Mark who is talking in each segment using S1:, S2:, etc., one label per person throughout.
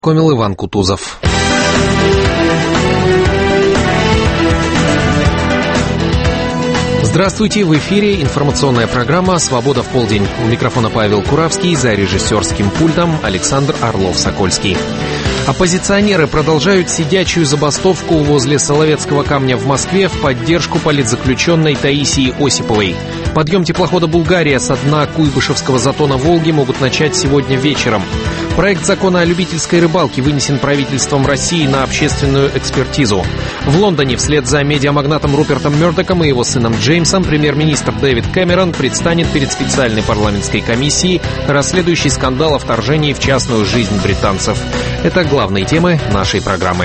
S1: Комил Иван Кутузов. Здравствуйте, в эфире информационная программа «Свобода в полдень». У микрофона Павел Куравский, за режиссерским пультом Александр Орлов-Сокольский. Оппозиционеры продолжают сидячую забастовку возле Соловецкого камня в Москве в поддержку политзаключенной Таисии Осиповой. Подъем теплохода «Булгария» со дна Куйбышевского затона Волги могут начать сегодня вечером. Проект закона о любительской рыбалке вынесен правительством России на общественную экспертизу. В Лондоне вслед за медиамагнатом Рупертом Мёрдоком и его сыном Джеймсом премьер-министр Дэвид Кэмерон предстанет перед специальной парламентской комиссией, расследующей скандал о вторжении в частную жизнь британцев. Это главные темы нашей программы.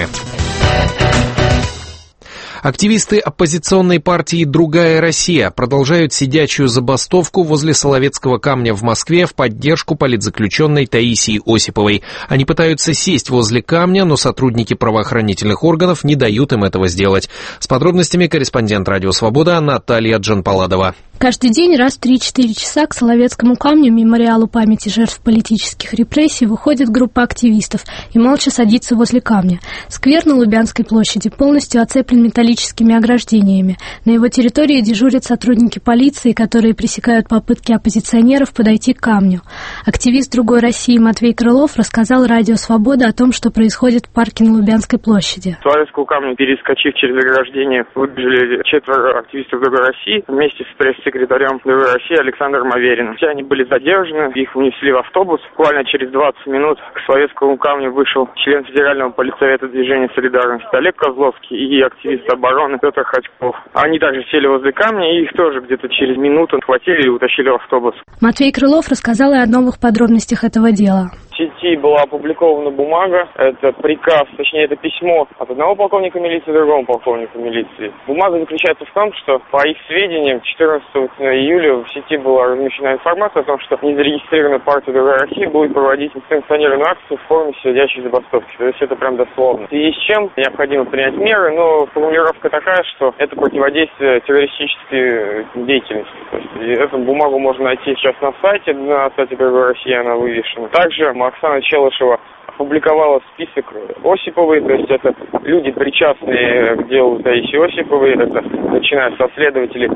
S1: Активисты оппозиционной партии «Другая Россия» продолжают сидячую забастовку возле Соловецкого камня в Москве в поддержку политзаключенной Таисии Осиповой. Они пытаются сесть возле камня, но сотрудники правоохранительных органов не дают им этого сделать. С подробностями корреспондент «Радио Свобода» Наталья Джанпаладова.
S2: Каждый день раз в 3-4 часа к Соловецкому камню, мемориалу памяти жертв политических репрессий, выходит группа активистов и молча садится возле камня. Сквер на Лубянской площади полностью оцеплен металлическими ограждениями. На его территории дежурят сотрудники полиции, которые пресекают попытки оппозиционеров подойти к камню. Активист «Другой России» Матвей Крылов рассказал «Радио Свобода» о том, что происходит в парке на Лубянской площади.
S3: С Соловецкого камня, перескочив через ограждение, выбежали 4 активистов «Другой России» вместе с секретарем «Другой России» Александром Авериным. Все они были задержаны, их унесли в автобус. Буквально через 20 минут к Соловецкому камню вышел член Федерального политсовета движения «Солидарность» Олег Козловский и активист обороны Петр Ходьков. Они также сели возле камня и их тоже где-то через минуту схватили и утащили в автобус.
S2: Матвей Крылов рассказал и о новых подробностях этого дела.
S3: В сети была опубликована бумага, это приказ, точнее это письмо от одного полковника милиции к другому полковнику милиции. Бумага заключается в том, что по их сведениям 14 июля в сети была размещена информация о том, что незарегистрированная партия «Другая Россия» будет проводить несанкционированную акцию в форме сидячей забастовки. То есть это прям дословно. В связи с чем необходимо принять меры, но формулировка такая, что это противодействие террористической деятельности. То есть эту бумагу можно найти сейчас на сайте «Другой России», она вывешена. Также Оксана Челышева опубликовала список Осиповой, то есть это люди, причастные к делу Таисии Осиповой, это начиная со следователей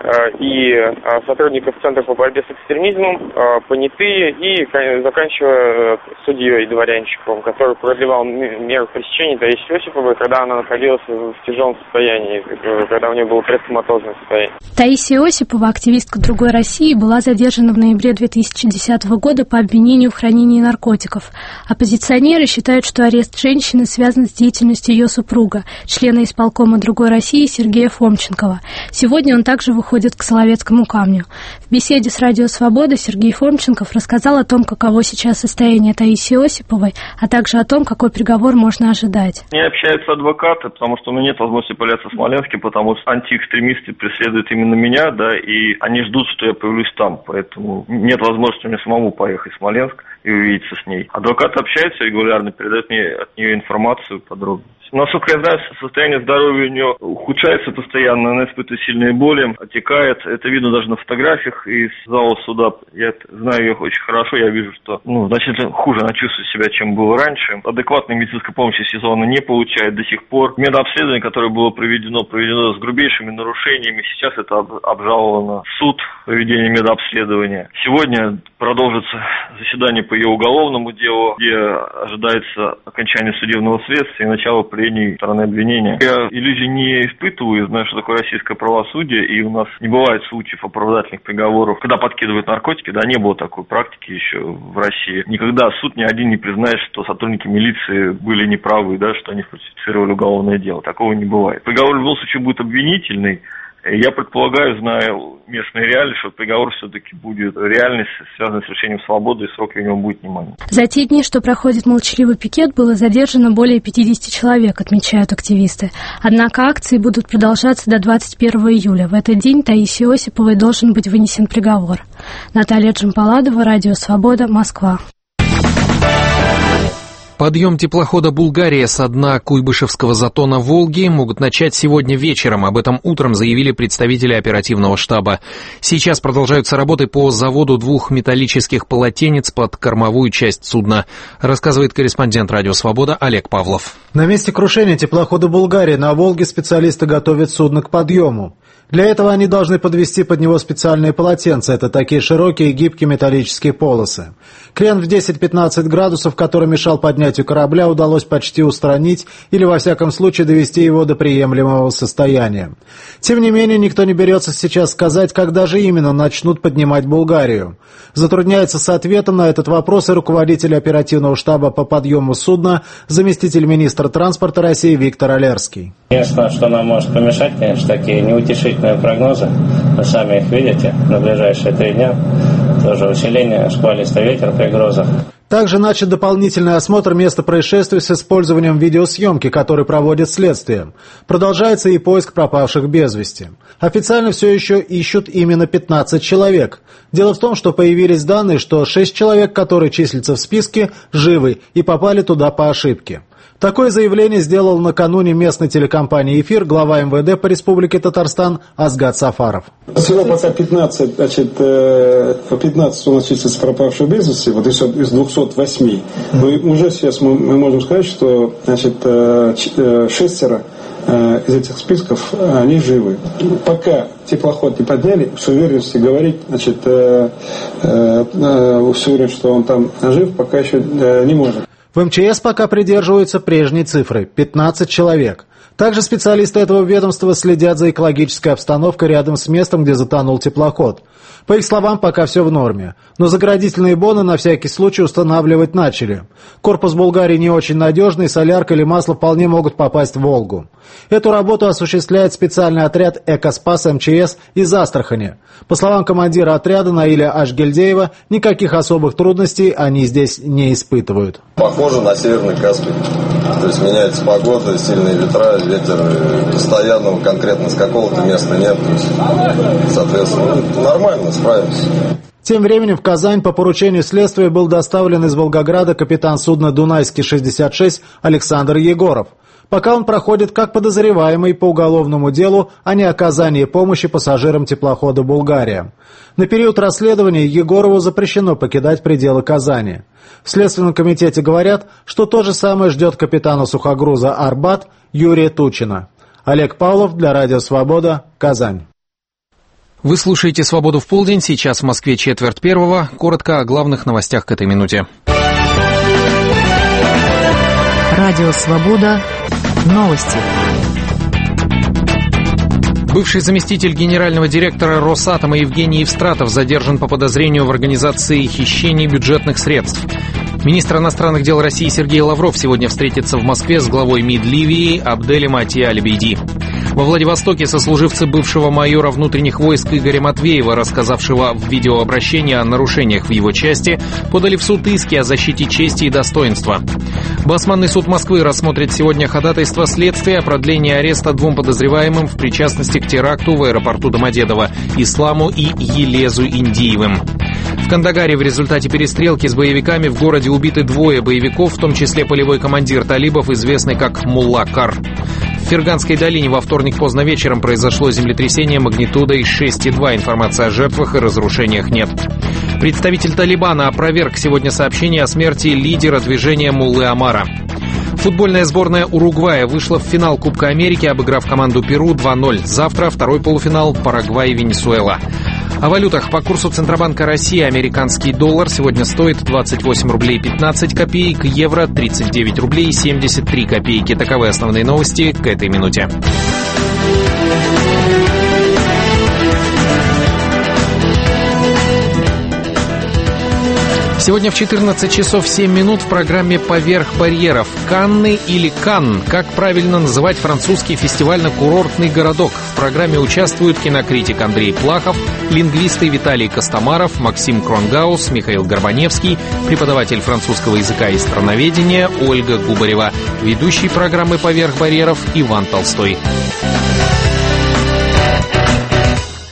S3: и сотрудников Центра по борьбе с экстремизмом, понятые и заканчивая судьей Дворянчиковым, который продлевал меру пресечения Таисии Осиповой, когда она находилась в тяжелом состоянии, когда у нее было предкоматозное состояние.
S2: Таисия Осипова, активистка «Другой России», была задержана в ноябре 2010 года по обвинению в хранении наркотиков. Оппозиционеры считают, что арест женщины связан с деятельностью ее супруга, члена исполкома «Другой России» Сергея Фомченкова. Сегодня он также выходит к Соловецкому камню. В беседе с «Радио Свобода» Сергей Фомченков рассказал о том, каково сейчас состояние Таисии Осиповой, а также о том, какой приговор можно ожидать.
S4: Не общаются адвокаты, потому что у меня нет возможности появляться в Смоленске, потому что антиэкстремисты преследуют именно меня, да, и они ждут, что я появлюсь там, поэтому нет возможности мне самому поехать в Смоленск и увидеться с ней. Адвокаты общаются регулярно, передают мне от нее информацию подробно. Насколько я знаю, состояние здоровья у нее ухудшается постоянно, она испытывает сильные боли, отекает. Это видно даже на фотографиях из зала суда. Я знаю ее очень хорошо, я вижу, что значительно хуже она чувствует себя, чем было раньше. Адекватной медицинской помощи сейчас она не получает до сих пор. Медобследование, которое было проведено с грубейшими нарушениями. Сейчас это обжаловано в суд, проведение медобследования. Сегодня продолжится заседание по ее уголовному делу, где ожидается окончание судебного следствия и начало прений стороны обвинения. Я иллюзий не испытываю, знаю, что такое российское правосудие, и у нас не бывает случаев оправдательных приговоров, когда подкидывают наркотики, да, не было такой практики еще в России. Никогда суд ни один не признает, что сотрудники милиции были неправы, да, что они фальсифицировали уголовное дело. Такого не бывает. Приговор в любом случае будет обвинительный. Я предполагаю, зная местные реалии, что приговор все-таки будет реальность, связанная с лишением свободы, и срок у него будет немаленький.
S2: За те дни, что проходит молчаливый пикет, было задержано более 50 человек, отмечают активисты. Однако акции будут продолжаться до 21 июля. В этот день Таисии Осиповой должен быть вынесен приговор. Наталья Джанпаладова, Радио Свобода, Москва.
S1: Подъем теплохода «Булгария» со дна Куйбышевского затона Волги могут начать сегодня вечером. Об этом утром заявили представители оперативного штаба. Сейчас продолжаются работы по заводу 2 металлических полотенец под кормовую часть судна, рассказывает корреспондент «Радио Свобода» Олег Павлов.
S5: На месте крушения теплохода «Булгария» на Волге специалисты готовят судно к подъему. Для этого они должны подвести под него специальные полотенца. Это такие широкие и гибкие металлические полосы. Крен в 10-15 градусов, который мешал поднятию корабля, удалось почти устранить или, во всяком случае, довести его до приемлемого состояния. Тем не менее, никто не берется сейчас сказать, когда же именно начнут поднимать «Булгарию». Затрудняется с ответом на этот вопрос и руководитель оперативного штаба по подъему судна, заместитель министра транспорта России Виктор Олерский.
S6: Единственное, что нам может помешать, конечно, такие неутешительные прогнозы. Вы сами их видите на ближайшие 3 дня. Тоже усиление, шквалистый ветер при грозах.
S5: Также начат дополнительный осмотр места происшествия с использованием видеосъемки, который проводит следствие. Продолжается и поиск пропавших без вести. Официально все еще ищут именно 15 человек. Дело в том, что появились данные, что 6 человек, которые числятся в списке, живы и попали туда по ошибке. Такое заявление сделал накануне местной телекомпании «Эфир» глава МВД по Республике Татарстан Азгат Сафаров.
S7: Всего пока 15, 15 у нас числится пропавших без вести, вот из 208. Но уже сейчас мы можем сказать, что 6 из этих списков, они живы. Пока теплоход не подняли, с уверенностью говорить, с уверенностью, что он там жив, пока еще не можем.
S5: В МЧС пока придерживаются прежней цифры – 15 человек. Также специалисты этого ведомства следят за экологической обстановкой рядом с местом, где затонул теплоход. По их словам, пока все в норме. Но заградительные боны на всякий случай устанавливать начали. Корпус «Булгарии» не очень надежный, солярка или масло вполне могут попасть в Волгу. Эту работу осуществляет специальный отряд «Экоспас» МЧС из Астрахани. По словам командира отряда Наиля Ашгельдеева, никаких особых трудностей они здесь не испытывают.
S8: Похоже на Северный Каспий. То есть меняется погода, сильные ветра, ветер постоянного конкретно с какого-то места нет. То есть, соответственно, нормально, справимся.
S5: Тем временем в Казань по поручению следствия был доставлен из Волгограда капитан судна «Дунайский-66» Александр Егоров. Пока он проходит как подозреваемый по уголовному делу о неоказании помощи пассажирам теплохода «Булгария». На период расследования Егорову запрещено покидать пределы Казани. В Следственном комитете говорят, что то же самое ждет капитана сухогруза «Арбат» Юрия Тучина. Олег Павлов для Радио Свобода, Казань.
S1: Вы слушаете «Свободу в полдень». Сейчас в Москве 4:45. Коротко о главных новостях к этой минуте.
S9: Радио «Свобода». Новости.
S1: Бывший заместитель генерального директора Росатома Евгений Евстратов задержан по подозрению в организации хищений бюджетных средств. Министр иностранных дел России Сергей Лавров сегодня встретится в Москве с главой МИД Ливии Абделем Ати-Аль-Бейди. Во Владивостоке сослуживцы бывшего майора внутренних войск Игоря Матвеева, рассказавшего в видеообращении о нарушениях в его части, подали в суд иски о защите чести и достоинства. Басманный суд Москвы рассмотрит сегодня ходатайство следствия о продлении ареста 2 подозреваемым в причастности к теракту в аэропорту Домодедово – Исламу и Елезу Индиевым. В Кандагаре в результате перестрелки с боевиками в городе убиты 2 боевиков, в том числе полевой командир талибов, известный как Мулла Кар. В Ферганской долине во вторник поздно вечером произошло землетрясение магнитудой 6,2. Информации о жертвах и разрушениях нет. Представитель Талибана опроверг сегодня сообщение о смерти лидера движения Муллы Омара. Футбольная сборная Уругвая вышла в финал Кубка Америки, обыграв команду Перу 2-0. Завтра второй полуфинал Парагвай и Венесуэла. О валютах. По курсу Центробанка России американский доллар сегодня стоит 28 рублей 15 копеек, евро 39 рублей 73 копейки. Таковы основные новости к этой минуте. Сегодня в 14 часов 7 минут в программе «Поверх барьеров». Канны или Канн. Как правильно называть французский фестивально-курортный городок? В программе участвуют кинокритик Андрей Плахов, лингвисты Виталий Костомаров, Максим Кронгаус, Михаил Горбаневский, преподаватель французского языка и страноведения Ольга Губарева, ведущий программы «Поверх барьеров» Иван Толстой.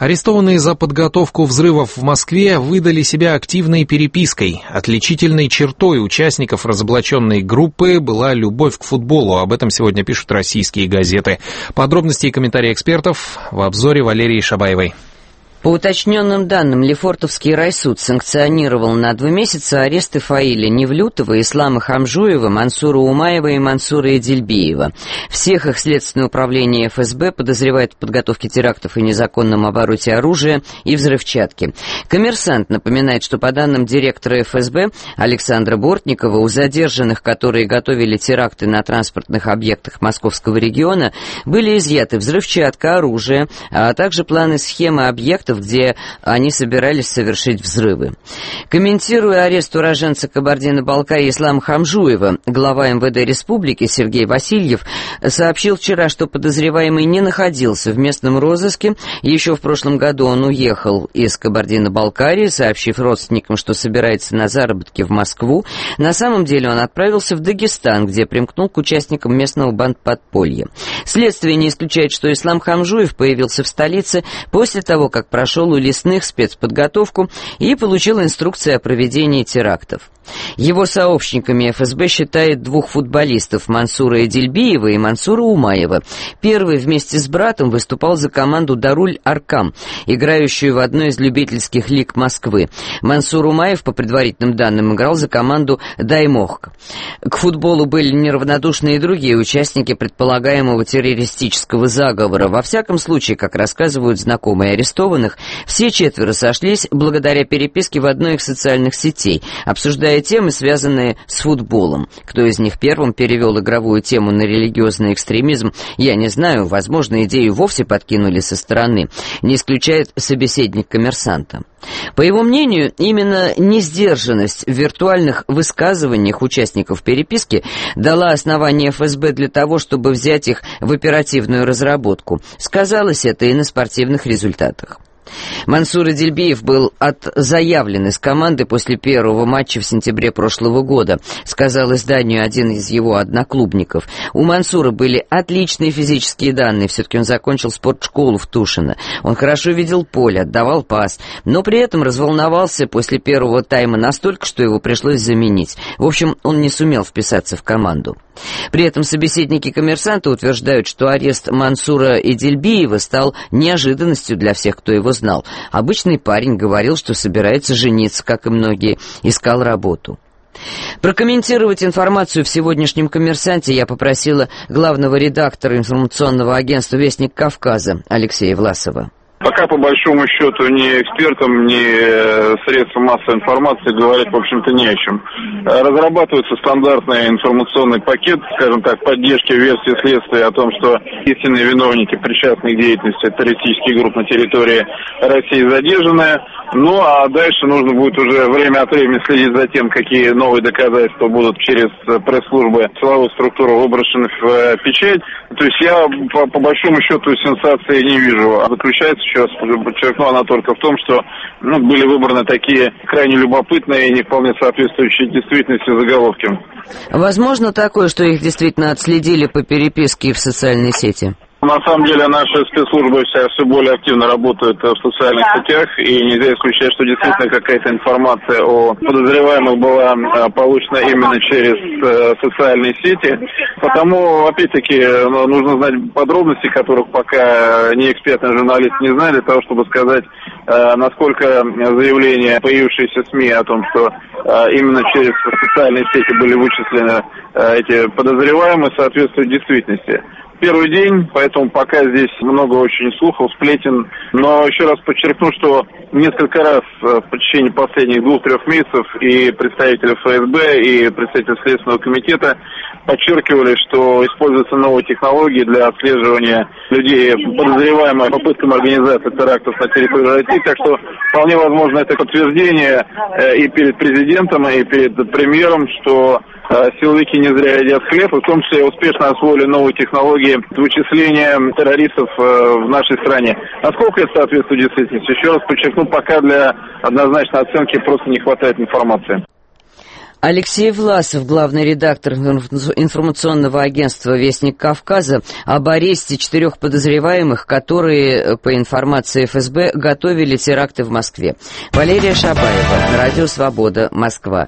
S1: Арестованные за подготовку взрывов в Москве выдали себя активной перепиской. Отличительной чертой участников разоблаченной группы была любовь к футболу. Об этом сегодня пишут российские газеты. Подробности и комментарии экспертов в обзоре Валерии Шабаевой.
S10: По уточненным данным, Лефортовский райсуд санкционировал на 2 месяца аресты Фаиля Невлютова, Ислама Хамжуева, Мансура Умаева и Мансура Эдельбиева. Всех их Следственное управление ФСБ подозревает в подготовке терактов и незаконном обороте оружия и взрывчатки. «Коммерсант» напоминает, что по данным директора ФСБ Александра Бортникова, у задержанных, которые готовили теракты на транспортных объектах Московского региона, были изъяты взрывчатка, оружие, а также планы схемы объектов, где они собирались совершить взрывы. Комментируя арест уроженца Кабардино-Балкарии Ислама Хамжуева, глава МВД Республики Сергей Васильев сообщил вчера, что подозреваемый не находился в местном розыске. Еще в прошлом году он уехал из Кабардино-Балкарии, сообщив родственникам, что собирается на заработки в Москву. На самом деле он отправился в Дагестан, где примкнул к участникам местного бандподполья. Следствие не исключает, что Ислам Хамжуев появился в столице после того, как прошел у лесных спецподготовку и получил инструкции о проведении терактов. Его сообщниками ФСБ считает 2 футболистов Мансура Эдельбиева и Мансура Умаева. Первый вместе с братом выступал за команду «Даруль-Аркам», играющую в одной из любительских лиг Москвы. Мансур Умаев, по предварительным данным, играл за команду «Даймохк». К футболу были неравнодушны и другие участники предполагаемого террористического заговора. Во всяком случае, как рассказывают знакомые арестованных, все 4 сошлись благодаря переписке в одной из социальных сетей, обсуждая темы, связанные с футболом. Кто из них первым перевел игровую тему на религиозный экстремизм, я не знаю, возможно, идею вовсе подкинули со стороны, не исключает собеседник «Коммерсанта». По его мнению, именно несдержанность в виртуальных высказываниях участников переписки дала основание ФСБ для того, чтобы взять их в оперативную разработку. Сказалось это и на спортивных результатах. Мансур Эдельбиев был заявлен из команды после первого матча в сентябре прошлого года, сказал изданию один из его одноклубников. У Мансура были отличные физические данные, все-таки он закончил спортшколу в Тушино. Он хорошо видел поле, отдавал пас, но при этом разволновался после первого тайма настолько, что его пришлось заменить. В общем, он не сумел вписаться в команду. При этом собеседники «Коммерсанта» утверждают, что арест Мансура Эдельбиева стал неожиданностью для всех, кто его знал. Обычный парень говорил, что собирается жениться, как и многие, искал работу. Прокомментировать информацию в сегодняшнем «Коммерсанте» я попросила главного редактора информационного агентства «Вестник Кавказа» Алексея Власова.
S11: Пока, по большому счету, ни экспертам, ни средствам массовой информации говорить, в общем-то, не о чем. Разрабатывается стандартный информационный пакет, скажем так, поддержки версии следствия о том, что истинные виновники, причастные к деятельности террористических групп на территории России, задержаны. Ну, а дальше нужно будет уже время от времени следить за тем, какие новые доказательства будут через пресс-службы силовых структур выброшены в печать. То есть я, по большому счету, сенсации не вижу. А заключается, еще раз подчеркну, она только в том, что были выбраны такие крайне любопытные и не вполне соответствующие действительности заголовки.
S10: Возможно такое, что их действительно отследили по переписке в социальной сети?
S11: На самом деле наши спецслужбы все более активно работают в социальных сетях, и нельзя исключать, что действительно какая-то информация о подозреваемых была получена именно через социальные сети. Потому, опять-таки, нужно знать подробности, которых пока ни эксперт, ни журналист не знает, для того, чтобы сказать, насколько заявления, появившиеся в СМИ о том, что именно через социальные сети были вычислены эти подозреваемые, соответствуют действительности. Первый день, поэтому пока здесь много очень слухов, сплетен. Но еще раз подчеркну, что несколько раз в течение последних 2-3 месяцев и представители ФСБ, и представители Следственного комитета подчеркивали, что используются новые технологии для отслеживания людей, подозреваемых попыткам организации терактов на территории России. Так что вполне возможно это подтверждение и перед президентом, и перед премьером, что силовики не зря едят хлеб, и в том числе успешно освоили новые технологии вычисления террористов в нашей стране. Насколько это соответствует действительности? Еще раз подчеркну, пока для однозначной оценки просто не хватает информации.
S10: Алексей Власов, главный редактор информационного агентства «Вестник Кавказа», об аресте 4 подозреваемых, которые, по информации ФСБ, готовили теракты в Москве. Валерия Шабаева, Радио Свобода, Москва.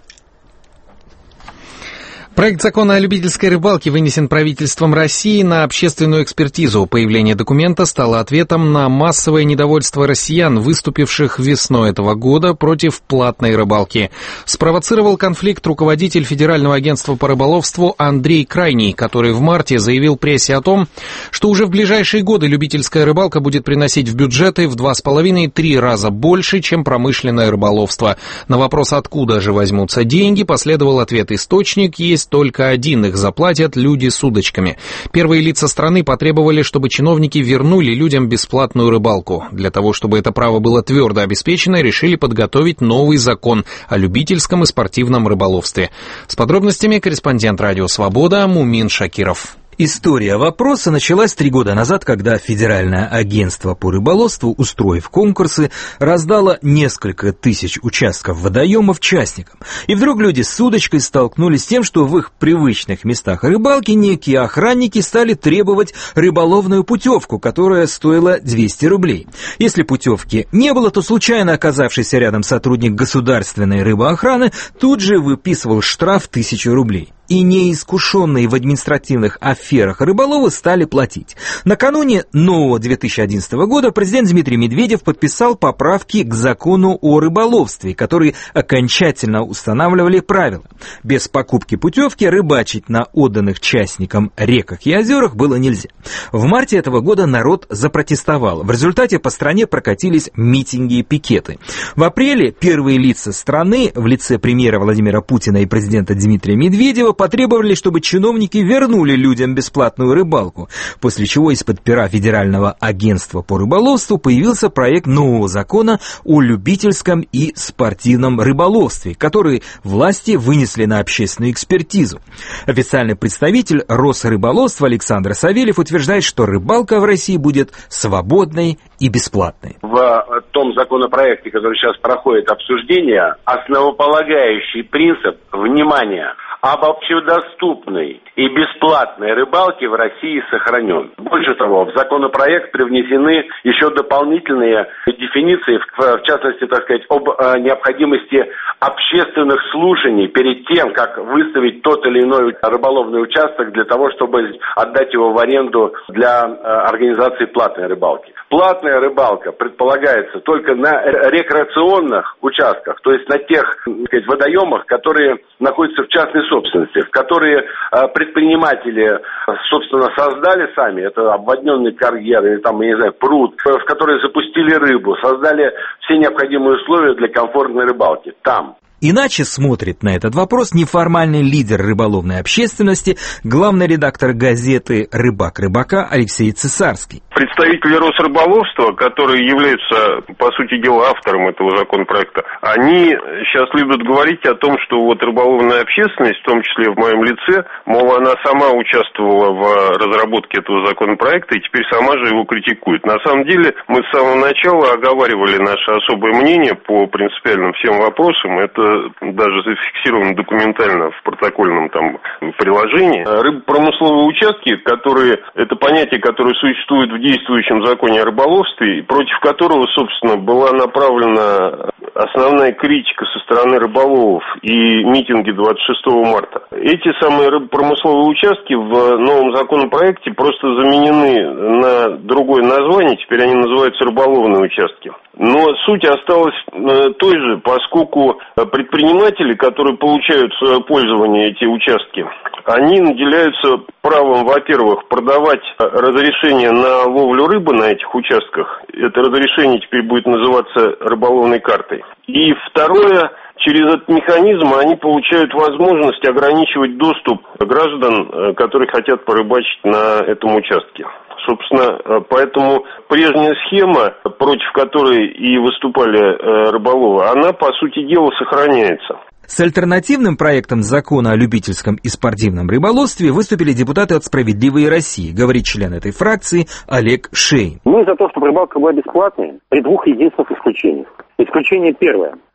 S1: Проект закона о любительской рыбалке вынесен правительством России на общественную экспертизу. Появление документа стало ответом на массовое недовольство россиян, выступивших весной этого года против платной рыбалки. Спровоцировал конфликт руководитель Федерального агентства по рыболовству Андрей Крайний, который в марте заявил прессе о том, что уже в ближайшие годы любительская рыбалка будет приносить в бюджеты в 2,5-3 раза больше, чем промышленное рыболовство. На вопрос, откуда же возьмутся деньги, последовал ответ: источник есть только один, их заплатят люди с удочками. Первые лица страны потребовали, чтобы чиновники вернули людям бесплатную рыбалку. Для того, чтобы это право было твердо обеспечено, решили подготовить новый закон о любительском и спортивном рыболовстве. С подробностями корреспондент «Радио Свобода» Мумин Шакиров.
S12: История вопроса началась 3 года назад, когда Федеральное агентство по рыболовству, устроив конкурсы, раздало несколько тысяч участков водоемов частникам. И вдруг люди с удочкой столкнулись с тем, что в их привычных местах рыбалки некие охранники стали требовать рыболовную путевку, которая стоила 200 рублей. Если путевки не было, то случайно оказавшийся рядом сотрудник государственной рыбоохраны тут же выписывал штраф 1000 рублей. И неискушенные в административных аферах рыболовы стали платить. Накануне нового 2011 года президент Дмитрий Медведев подписал поправки к закону о рыболовстве, которые окончательно устанавливали правила. Без покупки путевки рыбачить на отданных частникам реках и озерах было нельзя. В марте этого года народ запротестовал. В результате по стране прокатились митинги и пикеты. В апреле первые лица страны в лице премьера Владимира Путина и президента Дмитрия Медведева потребовали, чтобы чиновники вернули людям бесплатную рыбалку, после чего из-под пера Федерального агентства по рыболовству появился проект нового закона о любительском и спортивном рыболовстве, который власти вынесли на общественную экспертизу. Официальный представитель Росрыболовства Александр Савельев утверждает, что рыбалка в России будет свободной и бесплатной.
S13: В том законопроекте, который сейчас проходит обсуждение, основополагающий принцип, внимание, об общедоступной и бесплатной рыбалке в России сохранен. Больше того, в законопроект привнесены еще дополнительные дефиниции, в частности, так сказать, об необходимости общественных слушаний перед тем, как выставить тот или иной рыболовный участок для того, чтобы отдать его в аренду для организации платной рыбалки. Платная рыбалка предполагается только на рекреационных участках, то есть на тех, так сказать, водоемах, которые находятся в частной собственности, в которые предприниматели, собственно, создали сами, это обводненный карьер или там, я не знаю, пруд, в которые запустили рыбу, создали все необходимые условия для комфортной рыбалки там.
S12: Иначе смотрит на этот вопрос неформальный лидер рыболовной общественности, главный редактор газеты «Рыбак рыбака» Алексей Цесарский.
S14: Представители Росрыболовства, которые являются, по сути дела, автором этого законопроекта, они сейчас любят говорить о том, что вот рыболовная общественность, в том числе в моем лице, мол, она сама участвовала в разработке этого законопроекта и теперь сама же его критикует. На самом деле мы с самого начала оговаривали наше особое мнение по принципиальным всем вопросам. Это даже зафиксировано документально в протокольном там приложении. Рыбопромысловые участки, которые, это понятие, которое существует в действующем законе о рыболовстве, против которого, собственно, была направлена основная критика со стороны рыболовов и митинги 26 марта. Эти самые рыбопромысловые участки в новом законопроекте просто заменены на другое название, теперь они называются рыболовные участки. Но суть осталась той же, поскольку предприниматели, которые получают в свое пользование эти участки, они наделяются правом, во-первых, продавать разрешение на ловлю рыбы на этих участках. Это разрешение теперь будет называться рыболовной картой. И второе, через этот механизм они получают возможность ограничивать доступ граждан, которые хотят порыбачить на этом участке. Собственно, поэтому прежняя схема, против которой и выступали рыболовы, она, по сути дела, сохраняется.
S12: С альтернативным проектом закона о любительском и спортивном рыболовстве выступили депутаты от «Справедливой России», говорит член этой фракции Олег Шейн.
S15: Мы за то, чтобы рыбалка была бесплатной при двух единственных исключениях. Исключение первое.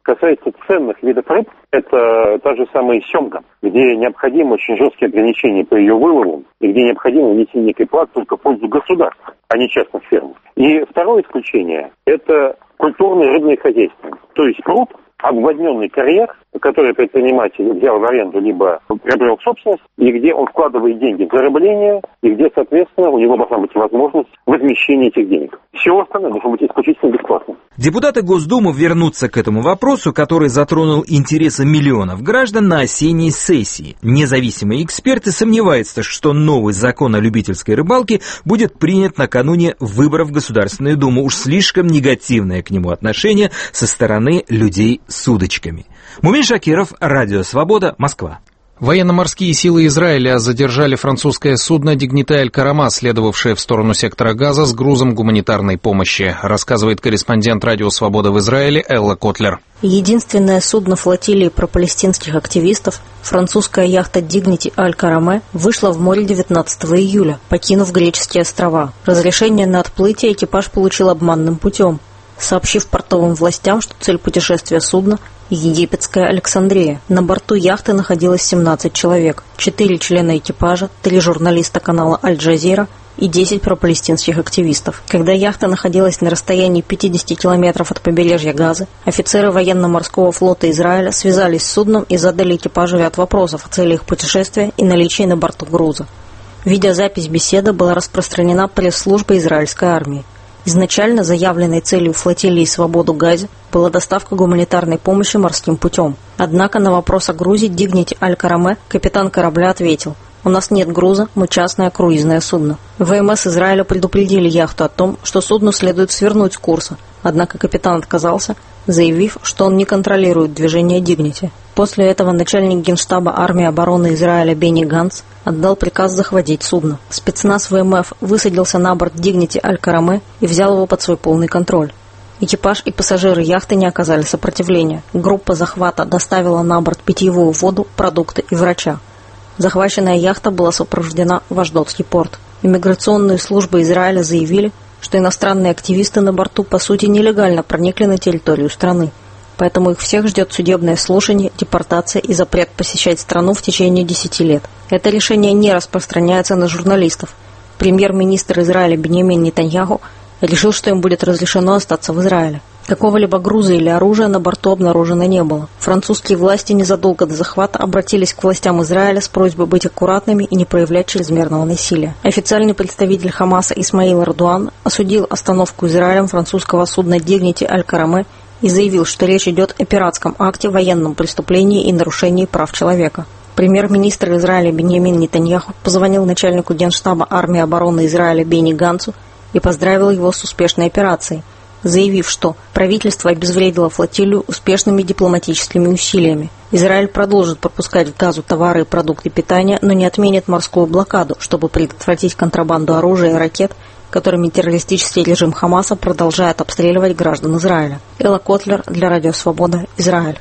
S15: касается ценных видов рыб, это та же самая семга, где необходимы очень жесткие ограничения по ее вылову и где необходимо внести некий вклад только в пользу государства, а не частных ферм. И второе исключение – это культурное рыбное хозяйство. То есть пруд, обводненный карьер, который предприниматель взял в аренду либо приобрел в собственность, и где он вкладывает деньги в зарыбление, и где, соответственно, у него должна быть возможность возмещения этих денег. Все остальное должно быть исключительно бесплатно.
S12: Депутаты Госдумы вернутся к этому вопросу, который затронул интересы миллионов граждан на осенней сессии. Независимые эксперты сомневаются, что новый закон о любительской рыбалке будет принят накануне выборов в Государственную Думу. Уж слишком негативное к нему отношение со стороны людей с удочками. Мумин Шакиров, Радио Свобода, Москва.
S1: Военно-морские силы Израиля задержали французское судно «Дигниталь Карама», следовавшее в сторону сектора Газа с грузом гуманитарной помощи, рассказывает корреспондент Радио Свобода в Израиле Элла Котлер.
S16: Единственное судно флотилии пропалестинских активистов, французская яхта «Дигнити Аль-Караме», вышла в море 19 июля, покинув греческие острова. Разрешение на отплытие экипаж получил обманным путем, сообщив портовым властям, что цель путешествия судна – египетская Александрия. На борту яхты находилось 17 человек, 4 члена экипажа, 3 журналиста канала Аль-Джазира и 10 пропалестинских активистов. Когда яхта находилась на расстоянии 50 километров от побережья Газы, офицеры военно-морского флота Израиля связались с судном и задали экипажу ряд вопросов о цели их путешествия и наличии на борту груза. Видеозапись беседы была распространена пресс-службой израильской армии. Изначально заявленной целью флотилии «Свободу Газе» была доставка гуманитарной помощи морским путем. Однако на вопрос о грузе «Дигнити Аль-Караме» капитан корабля ответил: «У нас нет груза, мы частное круизное судно». ВМС Израиля предупредили яхту о том, что судну следует свернуть с курса, однако капитан отказался, заявив, что он не контролирует движение «Дигнити». После этого начальник Генштаба армии обороны Израиля Бенни Ганц отдал приказ захватить судно. Спецназ ВМФ высадился на борт «Дигнити Аль-Караме» и взял его под свой полный контроль. Экипаж и пассажиры яхты не оказали сопротивления. Группа захвата доставила на борт питьевую воду, продукты и врача. Захваченная яхта была сопровождена в Ашдодский порт. Иммиграционные службы Израиля заявили, что иностранные активисты на борту по сути нелегально проникли на территорию страны. Поэтому их всех ждет судебное слушание, депортация и запрет посещать страну в течение 10 лет. Это решение не распространяется на журналистов. Премьер-министр Израиля Биньямин Нетаньяху решил, что им будет разрешено остаться в Израиле. Какого-либо груза или оружия на борту обнаружено не было. Французские власти незадолго до захвата обратились к властям Израиля с просьбой быть аккуратными и не проявлять чрезмерного насилия. Официальный представитель Хамаса Исмаил Радуан осудил остановку Израилем французского судна «Дигнити Аль-Караме» и заявил, что речь идет о пиратском акте, военном преступлении и нарушении прав человека. Премьер-министр Израиля Биньямин Нетаньяху позвонил начальнику Генштаба армии обороны Израиля Бенни Ганцу и поздравил его с успешной операцией, заявив, что правительство обезвредило флотилию успешными дипломатическими усилиями. Израиль продолжит пропускать в Газу товары и продукты питания, но не отменит морскую блокаду, чтобы предотвратить контрабанду оружия и ракет, которыми террористический режим Хамаса продолжает обстреливать граждан Израиля. Элла Котлер для Радио Свобода, Израиль.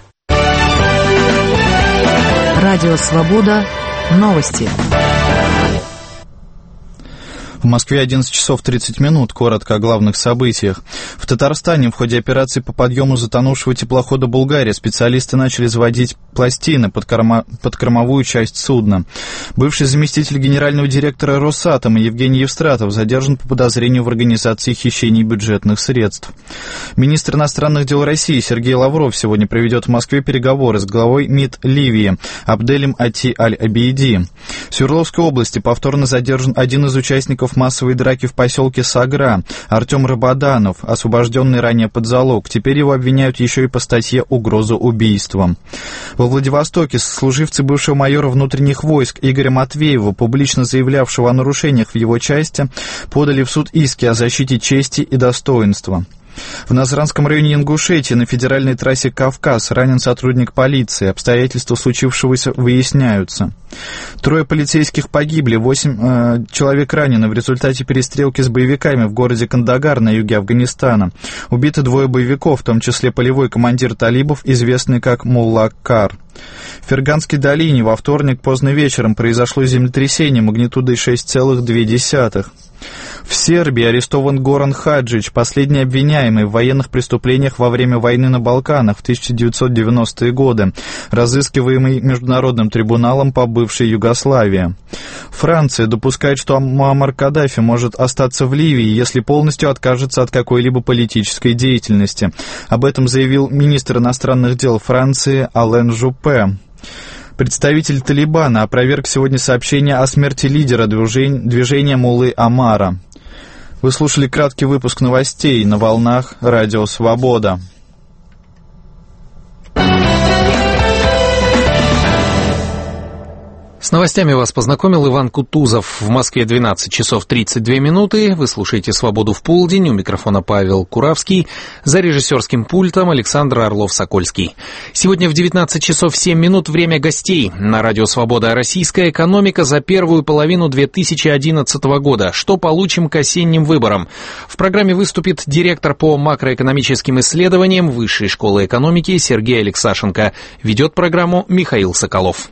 S9: Радио Свобода. Новости.
S17: В Москве 11 часов 30 минут. Коротко о главных событиях. В Татарстане в ходе операции по подъему затонувшего теплохода «Булгария» специалисты начали заводить пластины под кормовую часть судна. Бывший заместитель генерального директора Росатома Евгений Евстратов задержан по подозрению в организации хищений бюджетных средств. Министр иностранных дел России Сергей Лавров сегодня проведет в Москве переговоры с главой МИД Ливии Абделем Ати Аль-Абейди. В Свердловской области повторно задержан один из участников массовой драки в поселке Сагра, Артем Рабаданов, освобожденный ранее под залог. Теперь его обвиняют еще и по статье «Угроза убийством». Во Владивостоке сослуживцы бывшего майора внутренних войск Игоря Матвеева, публично заявлявшего о нарушениях в его части, подали в суд иски о защите чести и достоинства. В Назранском районе Ингушетии на федеральной трассе Кавказ ранен сотрудник полиции. Обстоятельства случившегося выясняются. 3 полицейских погибли, 8 человек ранены в результате перестрелки с боевиками в городе Кандагар на юге Афганистана. Убиты 2 боевиков, в том числе полевой командир талибов, известный как Мулла Кар. В Ферганской долине во вторник поздно вечером произошло землетрясение магнитудой 6,2. В Сербии арестован Горан Хаджич, последний обвиняемый в военных преступлениях во время войны на Балканах в 1990-е годы, разыскиваемый Международным трибуналом по бывшей Югославии. Франция допускает, что Муаммар Каддафи может остаться в Ливии, если полностью откажется от какой-либо политической деятельности. Об этом заявил министр иностранных дел Франции Ален Жупе. Представитель Талибана опроверг сегодня сообщение о смерти лидера движения Муллы Омара. Вы слушали краткий выпуск новостей на волнах Радио Свобода.
S1: С новостями вас познакомил Иван Кутузов. В Москве 12 часов 32 минуты. Вы слушаете «Свободу в полдень». У микрофона Павел Куравский. За режиссерским пультом Александр Орлов-Сокольский. Сегодня в 19 часов 7 минут время гостей. На радио «Свобода» российская экономика за первую половину 2011 года. Что получим к осенним выборам? В программе выступит директор по макроэкономическим исследованиям Высшей школы экономики Сергей Алексашенко. Ведет программу Михаил Соколов.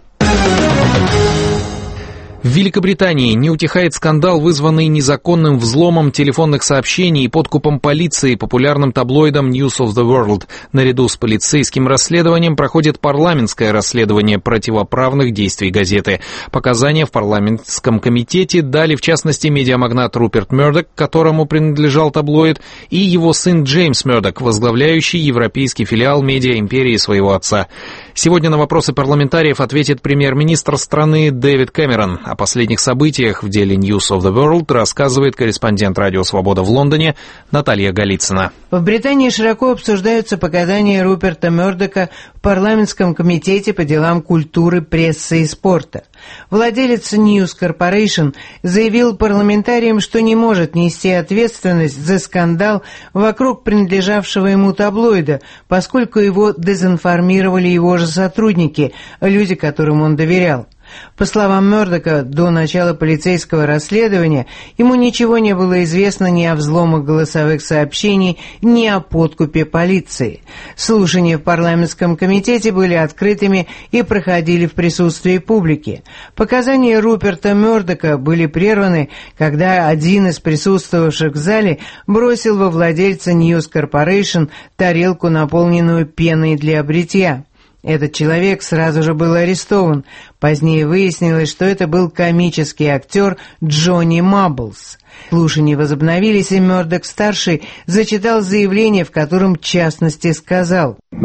S1: В Великобритании не утихает скандал, вызванный незаконным взломом телефонных сообщений и подкупом полиции популярным таблоидом News of the World. Наряду с полицейским расследованием проходит парламентское расследование противоправных действий газеты. Показания в парламентском комитете дали, в частности, медиамагнат Руперт Мёрдок, которому принадлежал таблоид, и его сын Джеймс Мёрдок, возглавляющий европейский филиал медиа-империи своего отца. Сегодня на вопросы парламентариев ответит премьер-министр страны Дэвид Кэмерон. О последних событиях в деле News of the World рассказывает корреспондент Радио Свобода в Лондоне Наталья Голицына.
S18: В Британии широко обсуждаются показания Руперта Мёрдока в парламентском комитете по делам культуры, прессы и спорта. Владелец News Corporation заявил парламентариям, что не может нести ответственность за скандал вокруг принадлежавшего ему таблоида, поскольку его дезинформировали его же сотрудники, люди, которым он доверял. По словам Мёрдока, до начала полицейского расследования ему ничего не было известно ни о взломах голосовых сообщений, ни о подкупе полиции. Слушания в парламентском комитете были открытыми и проходили в присутствии публики. Показания Руперта Мёрдока были прерваны, когда один из присутствовавших в зале бросил во владельца News Corporation тарелку, наполненную пеной для бритья. Этот человек сразу же был арестован. Позднее выяснилось, что это был комический актер Джонни Мабблс. Слушания возобновились, и Мёрдок-старший зачитал заявление, в котором в частности сказал:
S19: В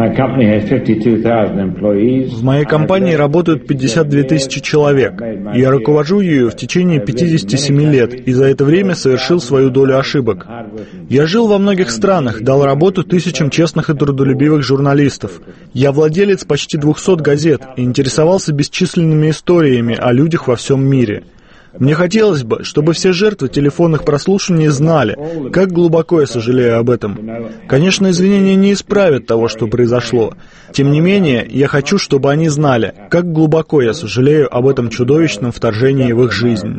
S19: моей компании работают 52 тысячи человек. Я руковожу ею в течение 57 лет и за это время совершил свою долю ошибок. Я жил во многих странах, дал работу тысячам честных и трудолюбивых журналистов. Я владелец почти 200 газет и интересовался бесчисленными историями о людях во всем мире. Мне хотелось бы, чтобы все жертвы телефонных прослушиваний знали, как глубоко я сожалею об этом. Конечно, извинения не исправят того, что произошло. Тем не менее, я хочу, чтобы они знали, как глубоко я сожалею об этом чудовищном вторжении в их жизнь.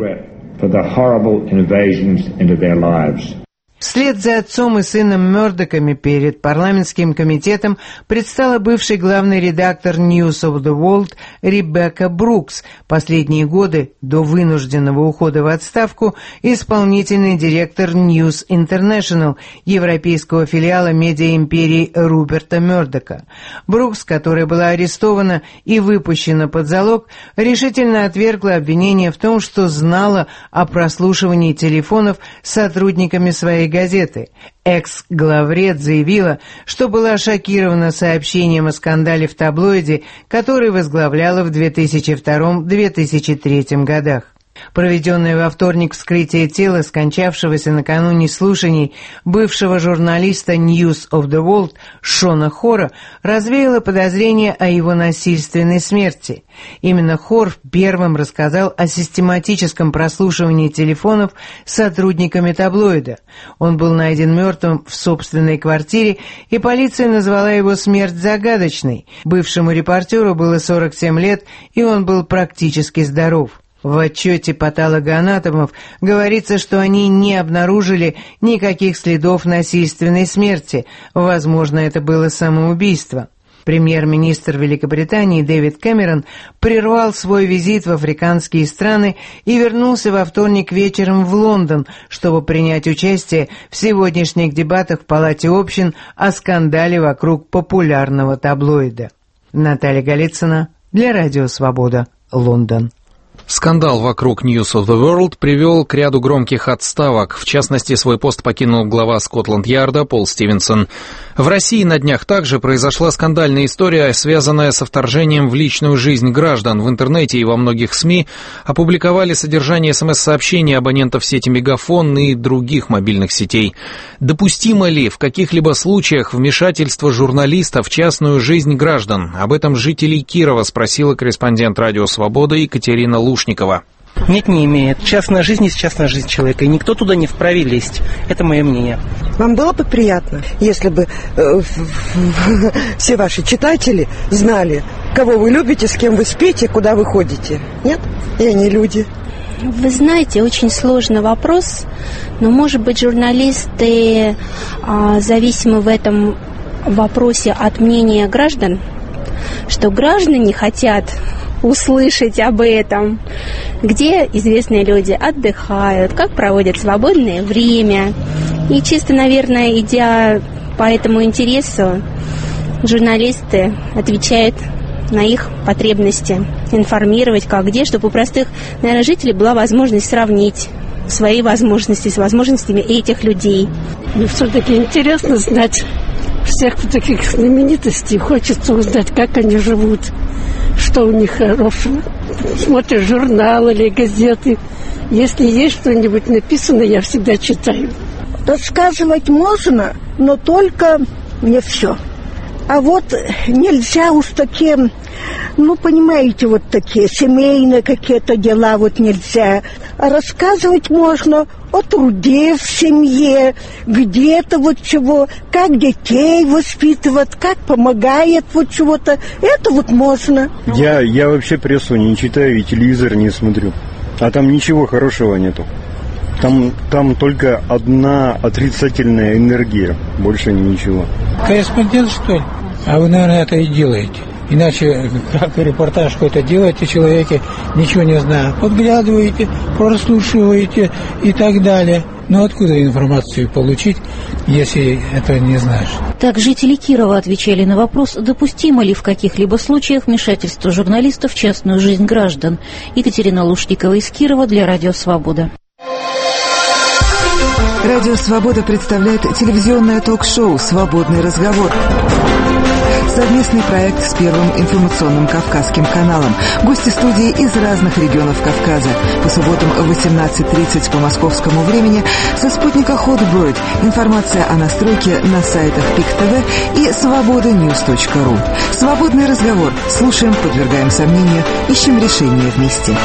S18: Вслед за отцом и сыном Мёрдоками перед парламентским комитетом предстала бывший главный редактор News of the World Ребекка Брукс, последние годы до вынужденного ухода в отставку исполнительный директор News International, европейского филиала медиа-империи Руперта Мёрдока. Брукс, которая была арестована и выпущена под залог, решительно отвергла обвинение в том, что знала о прослушивании телефонов сотрудниками своей газеты. Экс-главред заявила, что была шокирована сообщением о скандале в таблоиде, который возглавляла в 2002-2003 годах. Проведенное во вторник вскрытие тела скончавшегося накануне слушаний бывшего журналиста News of the World Шона Хора развеяло подозрения о его насильственной смерти. Именно Хор первым рассказал о систематическом прослушивании телефонов сотрудниками таблоида. Он был найден мертвым в собственной квартире, и полиция назвала его смерть загадочной. Бывшему репортеру было 47 лет, и он был практически здоров. В отчете патологоанатомов говорится, что они не обнаружили никаких следов насильственной смерти. Возможно, это было самоубийство. Премьер-министр Великобритании Дэвид Кэмерон прервал свой визит в африканские страны и вернулся во вторник вечером в Лондон, чтобы принять участие в сегодняшних дебатах в Палате общин о скандале вокруг популярного таблоида. Наталья Голицына для Радио Свобода, Лондон.
S1: Скандал вокруг News of the World привел к ряду громких отставок. В частности, свой пост покинул глава Скотланд-Ярда Пол Стивенсон. В России на днях также произошла скандальная история, связанная со вторжением в личную жизнь граждан. В интернете и во многих СМИ опубликовали содержание СМС-сообщений абонентов сети Мегафон и других мобильных сетей. Допустимо ли в каких-либо случаях вмешательство журналиста в частную жизнь граждан? Об этом жителей Кирова спросила корреспондент Радио Свобода Екатерина Лушникова.
S20: Нет, не имеет. Частная жизнь есть частная жизнь человека, и никто туда не вправе лезть. Это мое мнение.
S21: Вам было бы приятно, если бы все ваши читатели знали, кого вы любите, с кем вы спите, куда вы ходите? Нет? И они люди.
S22: Вы знаете, очень сложный вопрос, но, может быть, журналисты зависимы в этом вопросе от мнения граждан, что граждане хотят услышать об этом, где известные люди отдыхают, как проводят свободное время. И чисто, наверное, идя по этому интересу, журналисты отвечают на их потребности, информировать как где, чтобы у простых, наверное, жителей была возможность сравнить свои возможности с возможностями этих людей.
S23: Мне все-таки интересно знать всех таких знаменитостей. Хочется узнать, как они живут, что у них хорошего. Смотришь журналы или газеты. Если есть что-нибудь написано, я всегда читаю.
S21: Рассказывать можно, но только не все. А вот нельзя уж такие, понимаете, вот такие семейные какие-то дела вот нельзя. А рассказывать можно о труде в семье, где-то вот чего, как детей воспитывать, как помогает вот чего-то. Это вот можно.
S24: Я вообще прессу не читаю и телевизор не смотрю. А там ничего хорошего нету. Там только одна отрицательная энергия, больше ничего.
S25: Корреспондент, что ли? А вы, наверное, это и делаете. Иначе, как репортаж какой-то делаете, человеки ничего не знают. Подглядываете, прослушиваете и так далее. Но откуда информацию получить, если этого не знаешь?
S16: Так жители Кирова отвечали на вопрос, допустимо ли в каких-либо случаях вмешательство журналистов в частную жизнь граждан. Екатерина Лушникова из Кирова для Радио Свобода.
S9: Радио «Свобода» представляет телевизионное ток-шоу «Свободный разговор». Совместный проект с Первым информационным Кавказским каналом. Гости студии из разных регионов Кавказа. По субботам в 18:30 по московскому времени со спутника Hotbird. Информация о настройке на сайтах ПИК ТВ и свободаnews.ру. Свободный разговор. Слушаем, подвергаем сомнению, ищем решения вместе.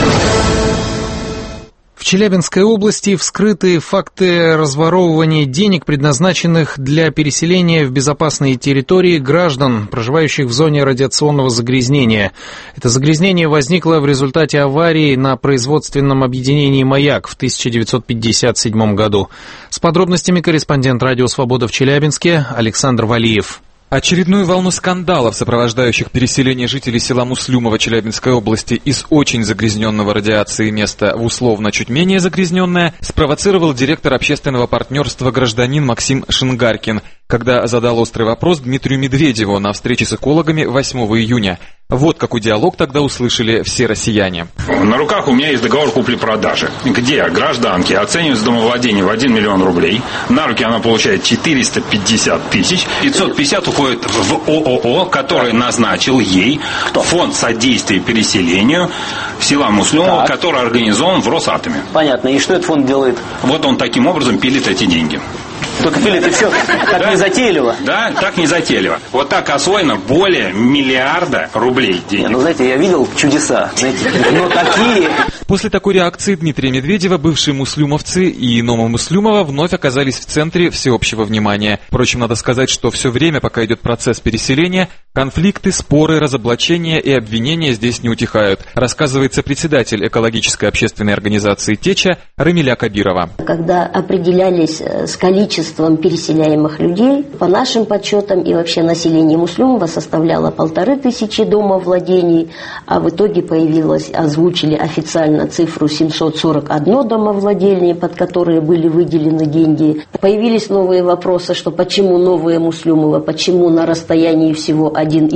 S1: В Челябинской области вскрыты факты разворовывания денег, предназначенных для переселения в безопасные территории граждан, проживающих в зоне радиационного загрязнения. Это загрязнение возникло в результате аварии на производственном объединении «Маяк» в 1957 году. С подробностями корреспондент «Радио Свобода» в Челябинске Александр Валиев.
S26: Очередную волну скандалов, сопровождающих переселение жителей села Муслюмово Челябинской области из очень загрязненного радиацией места в условно чуть менее загрязненное, спровоцировал директор общественного партнерства гражданин Максим Шингаркин, когда задал острый вопрос Дмитрию Медведеву на встрече с экологами 8 июня. Вот какой диалог тогда услышали все россияне.
S27: На руках у меня есть договор купли-продажи, где гражданке оценивается домовладение в 1 миллион рублей. На руки она получает 450 тысяч. 550 уходит в ООО, который назначил ей фонд содействия переселению села Муслюмово, который организован в Росатоме.
S28: Понятно. И что этот фонд делает?
S27: Вот он таким образом пилит эти деньги.
S28: Только пилит и все? Так да, незатейливо?
S27: Да, так незатейливо. Вот так освоено более миллиарда рублей денег.
S28: Знаете, я видел чудеса. Но такие...
S26: После такой реакции Дмитрия Медведева бывшие муслюмовцы и Новомуслюмово вновь оказались в центре всеобщего внимания. Впрочем, надо сказать, что все время, пока идет процесс переселения, конфликты, споры, разоблачения и обвинения здесь не утихают, рассказывает сопредседатель экологической общественной организации «Теча» Рамиля Кабирова.
S29: Когда определялись с количеством
S2: количеством переселяемых людей, по нашим подсчетам, и вообще население Муслюмова составляло 1500 домовладений, а в итоге озвучили официально цифру 741 домовладение, под которые были выделены деньги. Появились новые вопросы, что почему новое Муслюмово, почему на расстоянии всего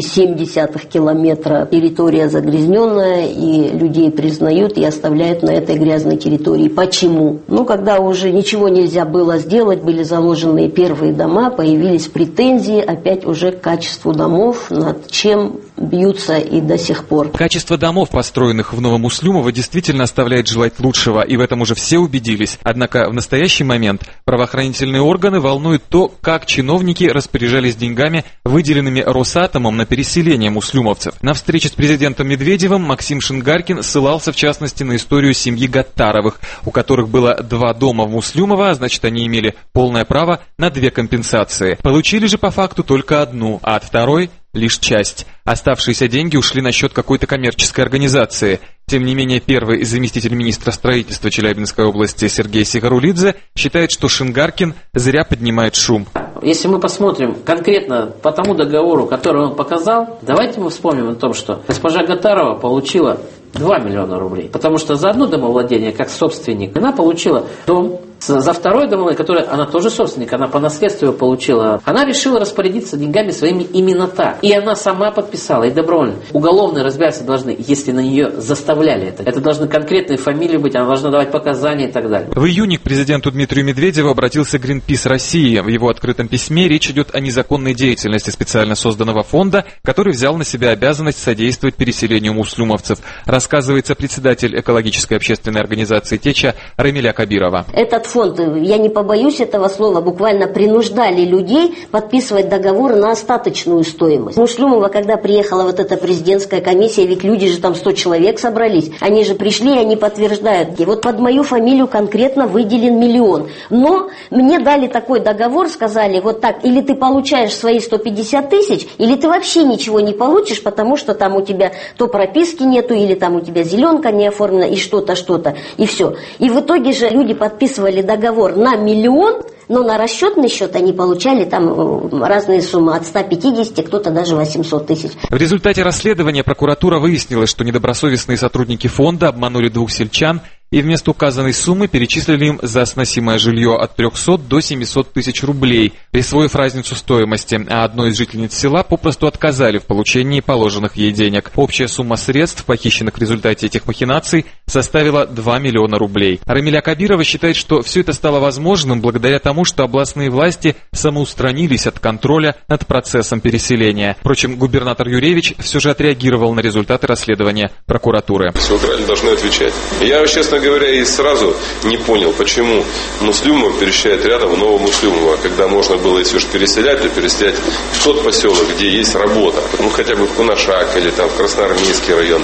S2: 1,7 километра территория загрязненная, и людей признают и оставляют на этой грязной территории. Почему? Когда уже ничего нельзя было сделать, были заложены первые дома, появились претензии опять уже к качеству домов, над чем бьются и до сих пор.
S26: Качество домов, построенных в Новом Услюмово, действительно оставляет желать лучшего, и в этом уже все убедились. Однако в настоящий момент правоохранительные органы волнует то, как чиновники распоряжались деньгами, выделенными Росатомом на переселение муслюмовцев. На встрече с президентом Медведевым Максим Шингаркин ссылался в частности на историю семьи Гаттаровых, у которых было 2 дома в Муслюмово, а значит они имели полное право на 2 компенсации. Получили же по факту только одну, а от второй лишь часть. Оставшиеся деньги ушли на счет какой-то коммерческой организации. Тем не менее, первый заместитель министра строительства Челябинской области Сергей Сигарулидзе считает, что Шингаркин зря поднимает шум.
S3: Если мы посмотрим конкретно по тому договору, который он показал, давайте мы вспомним о том, что госпожа Гаттарова получила 2 миллиона рублей. Потому что за одно домовладение, как собственник, она получила дом. За второе домовладение, которое она тоже собственник, она по наследству его получила, она решила распорядиться деньгами своими именно так. И она сама подписала, и добровольно. Уголовные разбираться должны, если на нее заставляли это. Это должны конкретные фамилии быть, она должна давать показания и так далее.
S26: В июне к президенту Дмитрию Медведеву обратился Greenpeace России. В его открытом письме речь идет о незаконной деятельности специально созданного фонда, который взял на себя обязанность содействовать переселению муслюмовцев. Рассказывается председатель экологической общественной организации «Теча» Рамиля Кабирова.
S2: Этот фонд, я не побоюсь этого слова, буквально принуждали людей подписывать договор на остаточную стоимость. В Муслюмово, когда приехала вот эта президентская комиссия, ведь люди же там 100 человек собрались, они же пришли, они подтверждают. И вот под мою фамилию конкретно выделен 1 миллион. Но мне дали такой договор, сказали вот так, или ты получаешь свои 150 тысяч, или ты вообще ничего не получишь, потому что там у тебя то прописки нету, или там у тебя зеленка не оформлена, и что-то, и все. И в итоге же люди подписывали договор на 1 миллион, но на расчетный счет они получали там разные суммы, от 150, кто-то даже 800 тысяч.
S26: В результате расследования прокуратура выяснила, что недобросовестные сотрудники фонда обманули 2 сельчан и вместо указанной суммы перечислили им за сносимое жилье от 300 до 700 тысяч рублей, присвоив разницу стоимости, а одной из жительниц села попросту отказали в получении положенных ей денег. Общая сумма средств, похищенных в результате этих махинаций, составила 2 миллиона рублей. Рамиля Кабирова считает, что все это стало возможным благодаря тому, что областные власти самоустранились от контроля над процессом переселения. Впрочем, губернатор Юревич все же отреагировал на результаты расследования прокуратуры.
S4: Все правильно должны отвечать. Я, честно говоря, и сразу не понял, почему Муслюмово переезжает рядом в Новомуслюмово, когда можно было, если уж переселять, то переселять в тот поселок, где есть работа. Хотя бы в Кунашак или там в Красноармейский район,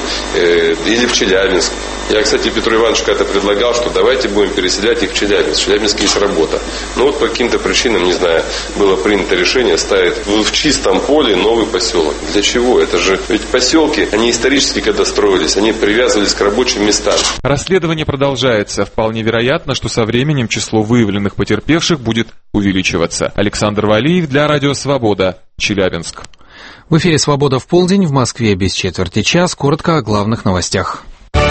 S4: или в Челябинск. Я, кстати, Петру Ивановичу когда-то предлагал, что давайте будем переселять их в Челябинск. В Челябинске есть работа. Но вот по каким-то причинам, не знаю, было принято решение ставить в чистом поле новый поселок. Для чего? Это же ведь поселки, они исторически, когда строились, они привязывались к рабочим местам.
S26: Расследование продолжается. Вполне вероятно, что со временем число выявленных потерпевших будет увеличиваться. Александр Валиев для Радио Свобода, Челябинск.
S1: В эфире «Свобода в полдень», в Москве без четверти час. Коротко о главных новостях.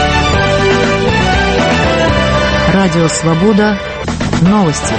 S16: Радио «Свобода». Новости.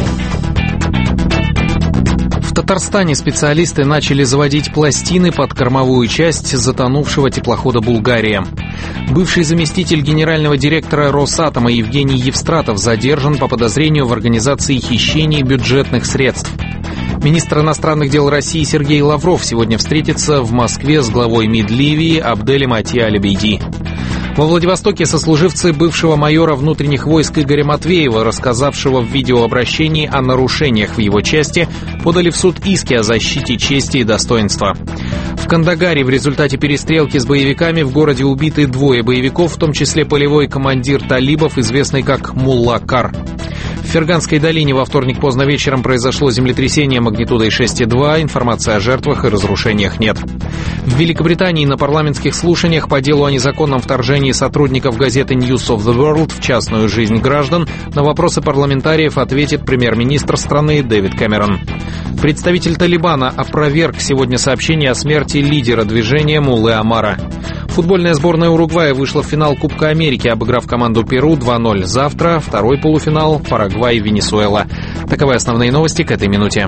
S1: В Татарстане специалисты начали заводить пластины под кормовую часть затонувшего теплохода «Булгария». Бывший заместитель генерального директора Росатома Евгений Евстратов задержан по подозрению в организации хищений бюджетных средств. Министр иностранных дел России Сергей Лавров сегодня встретится в Москве с главой МИД Ливии Абделем Ати-Аль-Бейди. Во Владивостоке сослуживцы бывшего майора внутренних войск Игоря Матвеева, рассказавшего в видеообращении о нарушениях в его части, подали в суд иски о защите чести и достоинства. В Кандагаре в результате перестрелки с боевиками в городе убиты 2 боевиков, в том числе полевой командир талибов, известный как Мулла Кар. В Ферганской долине во вторник поздно вечером произошло землетрясение магнитудой 6,2. Информации о жертвах и разрушениях нет. В Великобритании на парламентских слушаниях по делу о незаконном вторжении сотрудников газеты News of the World в частную жизнь граждан на вопросы парламентариев ответит премьер-министр страны Дэвид Кэмерон. Представитель Талибана опроверг сегодня сообщение о смерти лидера движения Муллы Омара. Футбольная сборная Уругвая вышла в финал Кубка Америки, обыграв команду Перу 2-0. Завтра второй полуфинал Парагвай и Венесуэла. Таковы основные новости к этой минуте.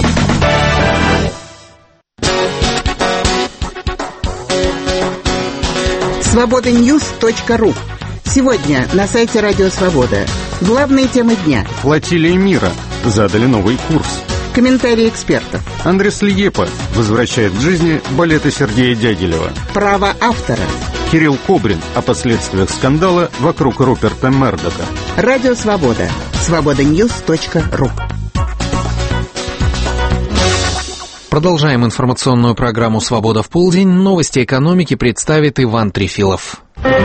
S5: Свобода-Ньюс.ру. Сегодня на сайте Радио Свобода. Главные темы дня.
S6: Флотилия мира. Задали новый курс.
S5: Комментарии экспертов.
S6: Андрес Льепа возвращает к жизни балета Сергея Дягилева.
S5: Право автора.
S6: Кирилл Кобрин о последствиях скандала вокруг Руперта Мердока.
S5: Радио Свобода. Свобода-Ньюс.ру.
S1: Продолжаем информационную программу «Свобода в полдень». Новости экономики представит Иван Трефилов.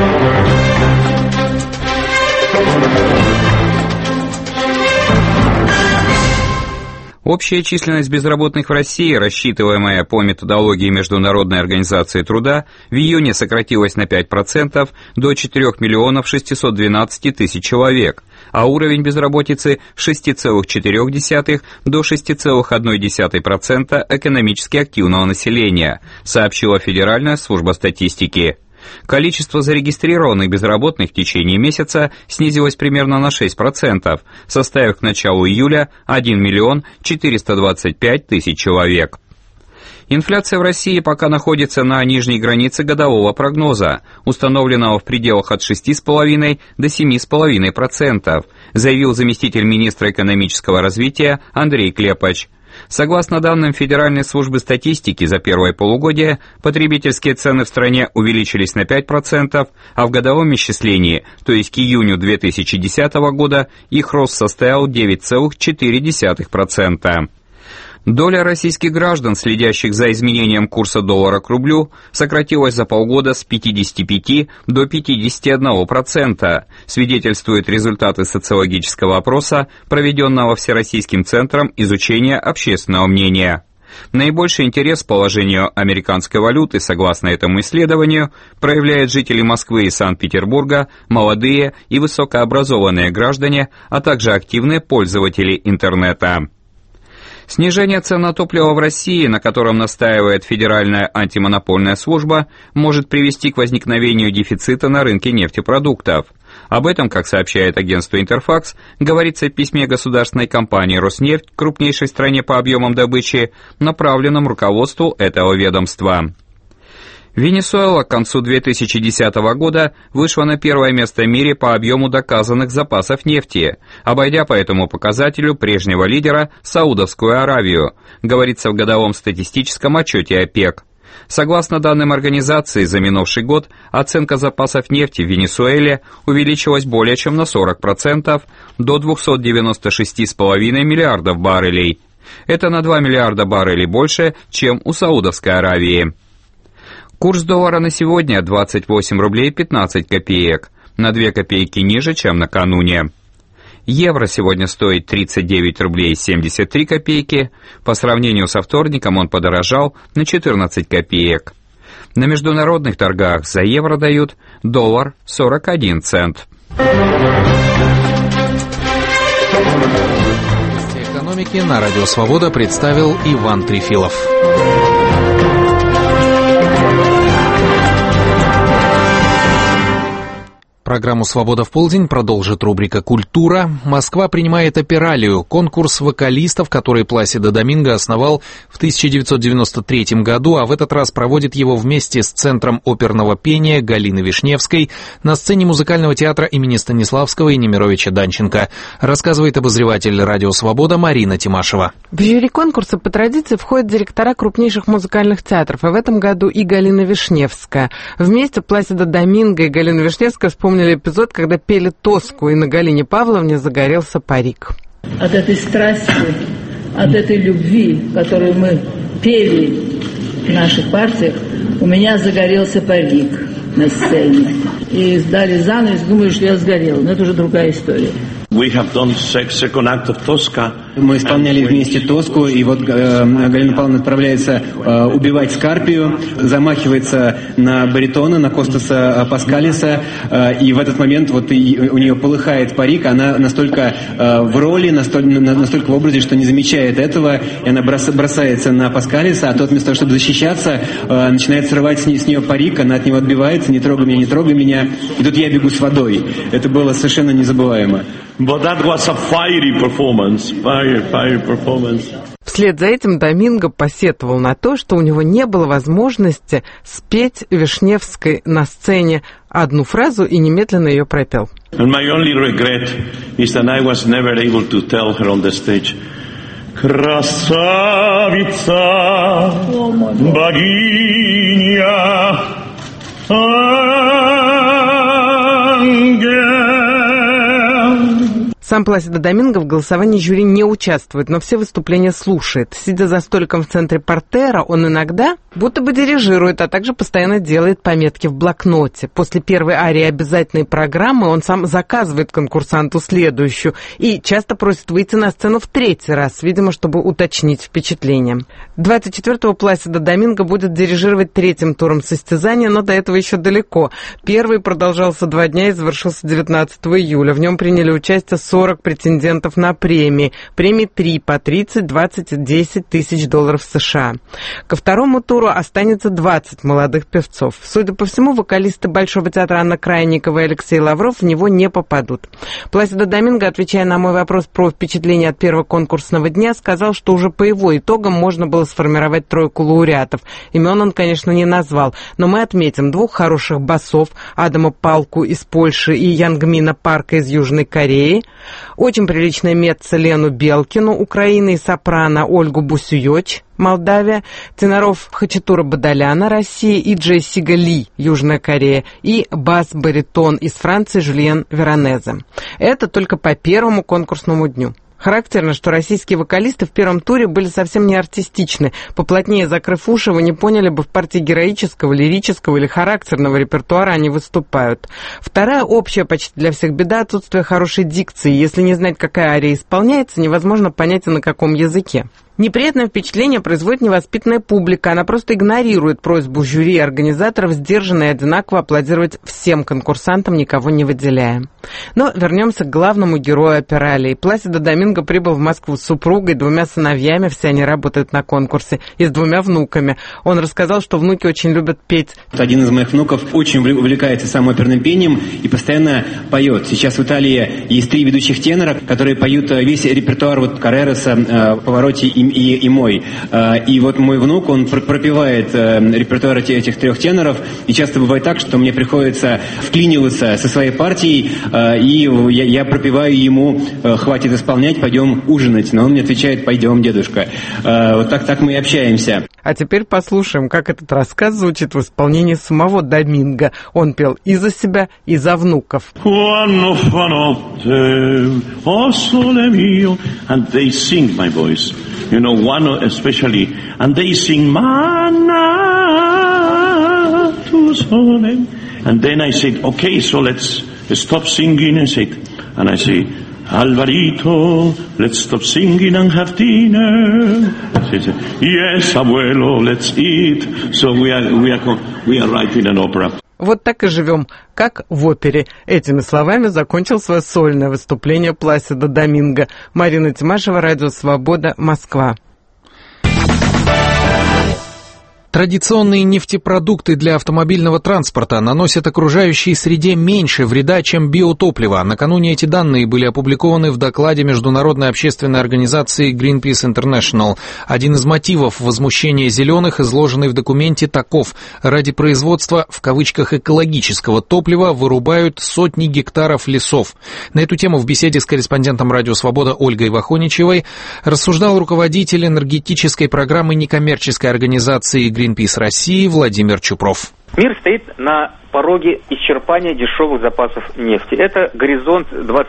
S7: Общая численность безработных в России, рассчитываемая по методологии Международной организации труда, в июне сократилась на 5% до 4 миллионов 612 тысяч человек, а уровень безработицы с 6,4 до 6,1% экономически активного населения, сообщила Федеральная служба статистики. Количество зарегистрированных безработных в течение месяца снизилось примерно на 6%, составив к началу июля 1 миллион 425 тысяч человек. Инфляция в России пока находится на нижней границе годового прогноза, установленного в пределах от 6,5 до 7,5%, заявил заместитель министра экономического развития Андрей Клепач. Согласно данным Федеральной службы статистики, за первое полугодие потребительские цены в стране увеличились на 5%, а в годовом исчислении, то есть к июню 2010 года, их рост составил 9,4%. Доля российских граждан, следящих за изменением курса доллара к рублю, сократилась за полгода с 55 до 51%, свидетельствуют результаты социологического опроса, проведенного Всероссийским центром изучения общественного мнения. Наибольший интерес к положению американской валюты, согласно этому исследованию, проявляют жители Москвы и Санкт-Петербурга, молодые и высокообразованные граждане, а также активные пользователи интернета. Снижение цен на топливо в России, на котором настаивает Федеральная антимонопольная служба, может привести к возникновению дефицита на рынке нефтепродуктов. Об этом, как сообщает агентство «Интерфакс», говорится в письме государственной компании «Роснефть», крупнейшей стране по объемам добычи, направленном руководству этого ведомства. Венесуэла к концу 2010 года вышла на первое место в мире по объему доказанных запасов нефти, обойдя по этому показателю прежнего лидера Саудовскую Аравию, говорится в годовом статистическом отчете ОПЕК. Согласно данным организации, за минувший год оценка запасов нефти в Венесуэле увеличилась более чем на 40%, до 296,5 миллиардов баррелей. Это на 2 миллиарда баррелей больше, чем у Саудовской Аравии. Курс доллара на сегодня 28 рублей 15 копеек, на 2 копейки ниже, чем накануне. Евро сегодня стоит 39 рублей 73 копейки, по сравнению со вторником он подорожал на 14 копеек. На международных торгах за евро дают доллар 41 цент.
S1: Экономики на Радио Свобода представил Иван Трефилов. Программу «Свобода в полдень» продолжит рубрика «Культура». Москва принимает «Опералию» — конкурс вокалистов, который Пласидо Доминго основал в 1993 году, а в этот раз проводит его вместе с Центром оперного пения Галины Вишневской на сцене музыкального театра имени Станиславского и Немировича Данченко, рассказывает обозреватель «Радио Свобода» Марина Тимашева.
S8: В жюри конкурса по традиции входят директора крупнейших музыкальных театров, а в этом году и Галина Вишневская. Вместе Пласидо Доминго и Галина Вишневская вспомнили эпизод, когда пели «Тоску», и на Галине Павловне загорелся парик.
S10: От этой страсти, от этой любви, которую мы пели в наших партиях, у меня загорелся парик на сцене. И сдали занавес, думаю, что я сгорела. Но это уже другая история.
S11: Мы
S12: исполняли вместе Тоску, и вот Галина Павловна отправляется убивать Скарпию, замахивается на баритона, на Костаса Паскалиса, и в этот момент вот у нее полыхает парик, она настолько в роли, настолько в образе, что не замечает этого, и она бросается на Паскалиса, а тот вместо того, чтобы защищаться, начинает срывать с нее парик, она от него отбивается, не трогай меня, не трогай меня, и тут я бегу с водой. Это было совершенно незабываемо.
S11: But that was a fiery performance.
S8: Вслед за этим Доминго посетовал на то, что у него не было возможности спеть Вишневской на сцене одну фразу и немедленно ее пропел.
S11: And my only regret is that I was never able to tell her on the stage, Красавица, богиня, ангел.
S8: Сам Пласидо Доминго в голосовании жюри не участвует, но все выступления слушает. Сидя за столиком в центре портера, он иногда будто бы дирижирует, а также постоянно делает пометки в блокноте. После первой арии обязательной программы он сам заказывает конкурсанту следующую и часто просит выйти на сцену в третий раз, видимо, чтобы уточнить впечатление. 24-го Пласидо Доминго будет дирижировать третьим туром состязания, но до этого еще далеко. Первый продолжался 2 дня и завершился 19 июля. В нем приняли участие 40 претендентов на премии. Премии 3 по 30, 20 и 10 тысяч долларов США. Ко второму туру останется 20 молодых певцов. Судя по всему, вокалисты Большого театра Анна Крайникова и Алексей Лавров в него не попадут. Пласидо Доминго, отвечая на мой вопрос про впечатление от первого конкурсного дня, сказал, что уже по его итогам можно было сформировать тройку лауреатов. Имен он, конечно, не назвал, но мы отметим 2 хороших басов, Адама Палку из Польши и Янгмина Парка из Южной Кореи, очень приличная меццо Лену Белкину, Украина, и сопрано Ольгу Бусюёч, Молдавия, теноров Хачатура Бадаляна, Россия, и Джессика Ли, Южная Корея, и бас-баритон из Франции Жюльен Веронезе. Это только по первому конкурсному дню. Характерно, что российские вокалисты в первом туре были совсем не артистичны. Поплотнее закрыв уши, вы не поняли бы, в партии героического, лирического или характерного репертуара они выступают. Вторая общая почти для всех беда — отсутствие хорошей дикции. Если не знать, какая ария исполняется, невозможно понять, на каком языке. Неприятное впечатление производит невоспитанная публика. Она просто игнорирует просьбу жюри и организаторов сдержанно и одинаково аплодировать всем конкурсантам, никого не выделяя. Но вернемся к главному герою опералии. Пласидо Доминго прибыл в Москву с супругой, 2 сыновьями, все они работают на конкурсе, и с 2 внуками. Он рассказал, что внуки очень любят петь.
S12: Один из моих внуков очень увлекается сам оперным пением и постоянно поет. Сейчас в Италии есть 3 ведущих тенора, которые поют весь репертуар вот Карререса, Паваротти и мой. И вот мой внук, он пропевает репертуар этих 3 теноров, и часто бывает так, что мне приходится вклиниваться со своей партией, и я пропеваю ему: хватит исполнять, пойдем ужинать. Но он мне отвечает: пойдем, дедушка. Вот так мы и общаемся.
S8: А теперь послушаем, как этот рассказ звучит в исполнении самого Доминго. Он пел и за себя, и за внуков.
S11: And they sing my voice. You know, one especially, and they sing Manna to Solem. And then I said, okay, so let's stop singing and say, and I say, Alvarito, let's stop singing and have dinner. She said, yes, abuelo, let's eat. So we are writing an opera.
S8: Вот так и живем, как в опере. Этими словами закончил свое сольное выступление Пласидо Доминго. Марина Тимашева, Радио Свобода, Москва.
S1: Традиционные нефтепродукты для автомобильного транспорта наносят окружающей среде меньше вреда, чем биотопливо. Накануне эти данные были опубликованы в докладе международной общественной организации Greenpeace International. Один из мотивов возмущения зеленых, изложенный в документе, таков: ради производства, в кавычках, экологического топлива вырубают сотни гектаров лесов. На эту тему в беседе с корреспондентом Радио Свобода Ольгой Вахоничевой рассуждал руководитель энергетической программы некоммерческой организации Greenpeace России Владимир Чупров.
S13: Мир стоит на пороге исчерпания дешевых запасов нефти. Это горизонт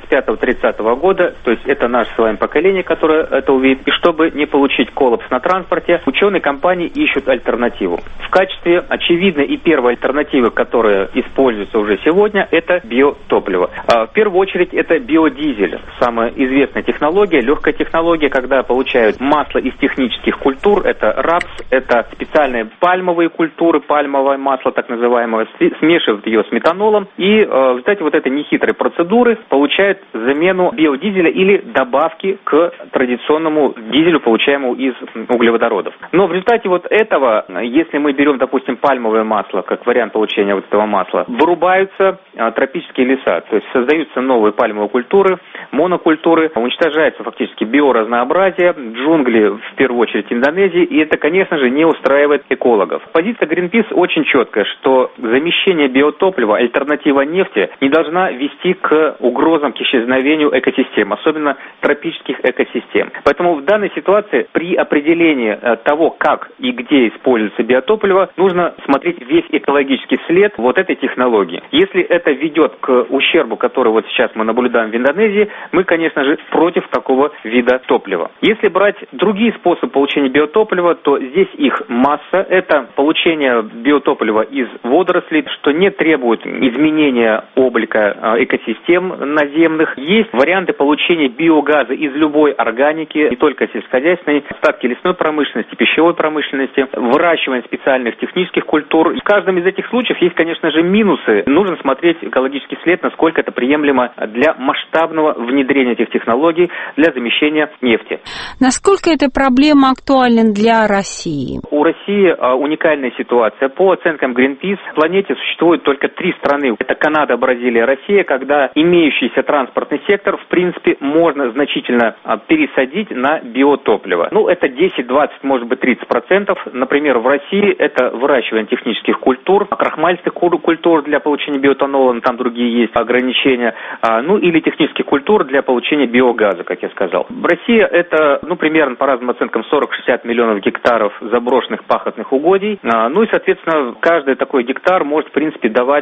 S13: 25-30 года, то есть это наше с вами поколение, которое это увидит. И чтобы не получить коллапс на транспорте, ученые компании ищут альтернативу. В качестве очевидной и первой альтернативы, которая используется уже сегодня, это биотопливо. В первую очередь это биодизель. Самая известная технология, легкая технология, когда получают масло из технических культур, это рапс, это специальные пальмовые культуры, пальмовое масло так называемое, смешивают ее с метанолом и в результате вот этой нехитрой процедуры получают замену биодизеля или добавки к традиционному дизелю, получаемому из углеводородов. Но в результате вот этого, если мы берем, допустим, пальмовое масло, как вариант получения вот этого масла, вырубаются тропические леса, то есть создаются новые пальмовые культуры, монокультуры, уничтожается фактически биоразнообразие, джунгли в первую очередь Индонезии, и это, конечно же, не устраивает экологов. Позиция Greenpeace очень четкая, что замещение биотоплива, альтернатива нефти, не должна вести к угрозам, к исчезновению экосистем, особенно тропических экосистем. Поэтому в данной ситуации при определении того, как и где используется биотопливо, нужно смотреть весь экологический след вот этой технологии. Если это ведет к ущербу, который вот сейчас мы наблюдаем в Индонезии, мы, конечно же, против такого вида топлива. Если брать другие способы получения биотоплива, то здесь их масса. Это получение биотоплива из водорослей, что не требует изменения облика экосистем наземных. Есть варианты получения биогаза из любой органики, не только сельскохозяйственной, остатки лесной промышленности, пищевой промышленности, выращивание специальных технических культур. В каждом из этих случаев есть, конечно же, минусы. Нужно смотреть экологический след, насколько это приемлемо для масштабного внедрения этих технологий для замещения нефти.
S14: Насколько эта проблема актуальна для России?
S13: У России уникальная ситуация. По оценкам Greenpeace, в планете существует только 3 страны. Это Канада, Бразилия, Россия, когда имеющийся транспортный сектор, в принципе, можно значительно пересадить на биотопливо. Это 10, 20, может быть 30%. Например, в России это выращивание технических культур, крахмальских культур для получения биоэтанола, там другие есть ограничения, или технических культур для получения биогаза, как я сказал. Россия это, примерно по разным оценкам 40-60 миллионов гектаров заброшенных пахотных угодий. И, соответственно, каждый такой гектар может, в принципе, давать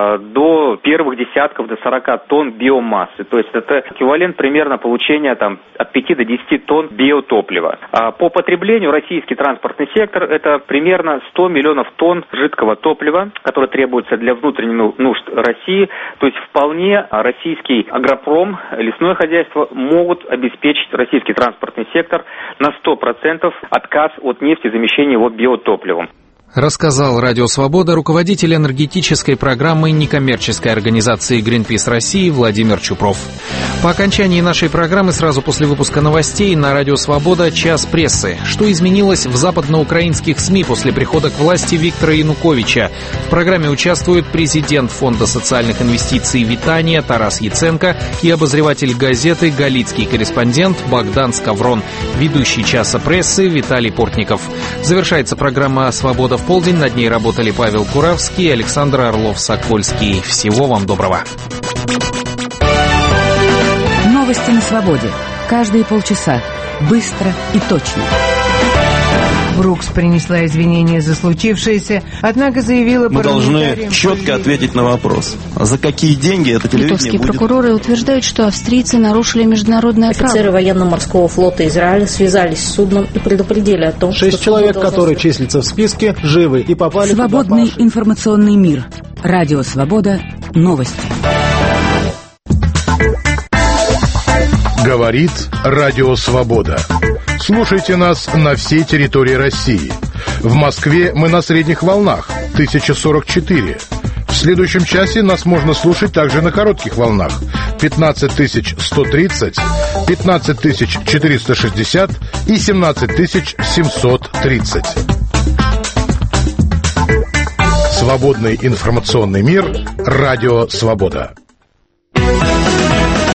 S13: до первых десятков, до 40 тонн биомассы. То есть это эквивалент примерно получения от 5 до 10 тонн биотоплива. По потреблению российский транспортный сектор это примерно 100 миллионов тонн жидкого топлива, которое требуется для внутренних нужд России. То есть вполне российский агропром, лесное хозяйство могут обеспечить российский транспортный сектор на 100% отказ от нефти, замещения его биотопливом.
S1: Рассказал Радио Свобода руководитель энергетической программы некоммерческой организации Greenpeace России Владимир Чупров. По окончании нашей программы сразу после выпуска новостей на Радио Свобода «Час прессы». Что изменилось в западноукраинских СМИ после прихода к власти Виктора Януковича? В программе участвуют президент Фонда социальных инвестиций «Витания» Тарас Яценко и обозреватель газеты «Галицкий корреспондент» Богдан Скаврон, ведущий «Часа прессы» Виталий Портников. Завершается программа «Свобода в полдень». Над ней работали Павел Куравский и Александр Орлов-Сокольский. Всего вам доброго.
S15: Новости на свободе. Каждые полчаса. Быстро и точно.
S17: Брукс принесла извинения за случившееся, однако заявила...
S18: Мы должны четко ответить на вопрос, за какие деньги это телевидение
S14: литовские
S18: будет...
S14: прокуроры утверждают, что австрийцы нарушили международное право.
S16: Офицеры военно-морского флота Израиля связались с судном и предупредили о том,
S19: 6 человек, которые числятся в списке, живы и попали...
S15: Свободный информационный мир. Радио Свобода. Новости.
S20: Говорит Радио Свобода. Слушайте нас на всей территории России. В Москве мы на средних волнах 1044. В следующем часе нас можно слушать также на коротких волнах 15130, 15460 и 17730. Свободный информационный мир. Радио Свобода.